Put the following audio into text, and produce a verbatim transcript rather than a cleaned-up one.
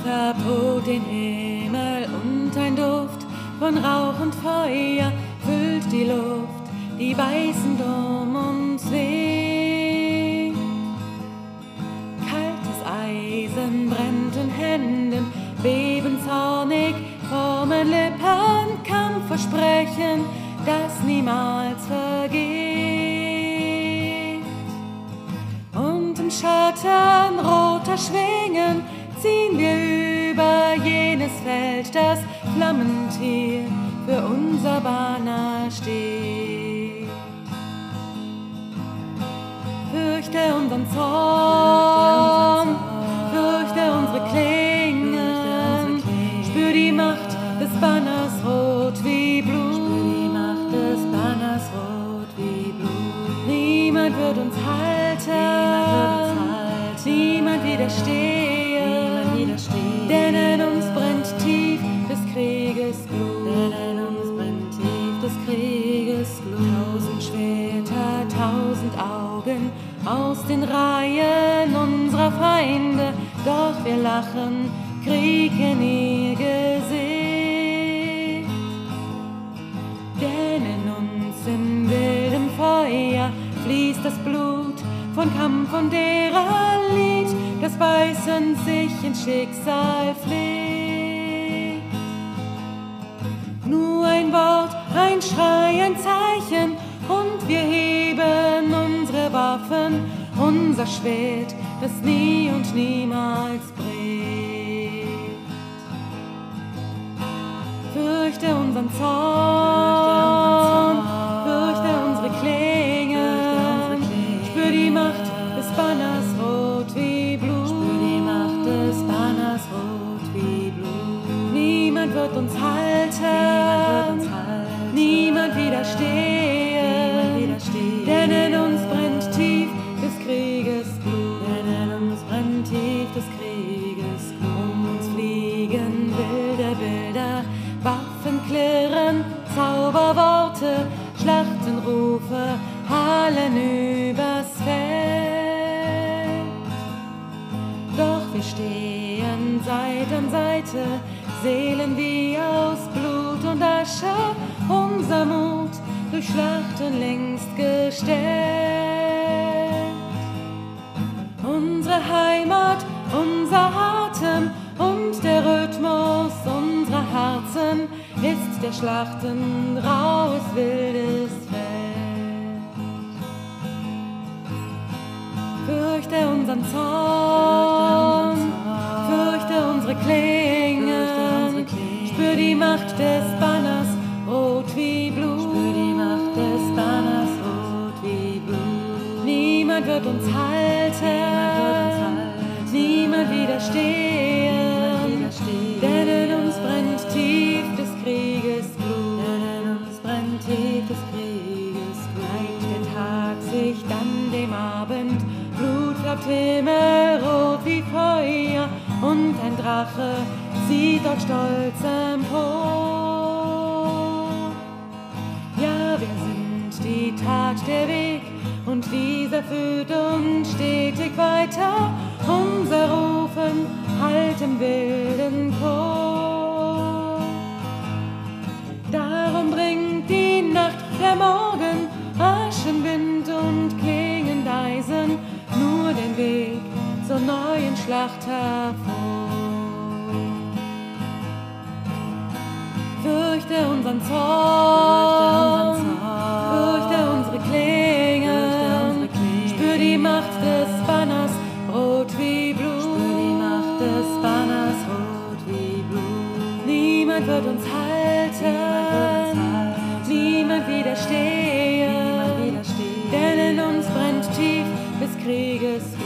Tod den Himmel und ein Duft von Rauch und Feuer füllt die Luft, die beißend um uns weht. Kaltes Eisen brennt in Händen, beben zornig, formen Lippen, Kampfversprechen, das niemals vergeht. Und im Schatten roter Schwingen ziehen wir über jenes Feld, das flammend hier für unser Banner steht. Fürchte unseren Zorn, fürchte unsere Klingen, spür die Macht des Banners rot wie Blut. Die Macht des Banners rot wie Blut. Niemand wird uns halten, niemand widerstehen, denn in uns brennt tief des Krieges Glut. Denn in uns brennt tief des Krieges Glut. Tausend Schwerter, tausend Augen aus den Reihen unserer Feinde, doch wir lachen, Krieg in ihr Gesicht. Denn in uns in wildem Feuer fließt das Blut von Kampf und derer Lied, das beißend sich ins Schicksal fliegt. Nur ein Wort, ein Schrei, ein Zeichen, und wir heben unsere Waffen, unser Schwert, das nie und niemals bricht. Fürchte unseren Zorn, fürchte unsere Klingen, spür die Macht des Banners rot wie Blut. Spür die Macht des Banners rot wie Blut. Niemand wird uns halten, niemand widerstehen, denn in uns brennt tief des Krieges Blut. Denn in uns brennt tief des Krieges Blut. Um uns fliegen wilde Bilder, Waffen klirren, Zauberworte, Schlachtenrufe hallen übers Feld. Doch wir stehen Seite an Seite, Seelen wie aus Blut und Asche, unser Mut durch Schlachten längst gestellt. Unsere Heimat, unser Atem und der Rhythmus unserer Herzen ist der Schlachten raues, wildes Feld. Fürchte unseren Zorn, fürchte unsere Klingen, spür die Macht des Banners rot wie Blut. Spür die Macht des Banners rot wie Blut. Niemand wird uns halten, niemand widerstehen, denn in uns brennt tief des Krieges Blut. Denn in uns brennt tief des Krieges Blut. Neigt der Tag sich dann dem Abend, Blut flammt himmelrot wie Feuer, und ein Drache zieht dort stolz empor. Ja, wir sind die Tat, der Weg, und dieser führt uns stetig weiter. Unser Rufen hallt im wilden Chor. Darum bringt die Nacht der Morgen, Aschenwind und klingend Eisen, nur den Weg zur neuen Schlacht hervor. Fürchte unseren Zorn, fürchte unsere Klingen, spür die Macht des Banners rot wie Blut. Spür die Macht des Banners rot wie Blut. Niemand wird uns halten, niemand widerstehen, denn in uns brennt tief des Krieges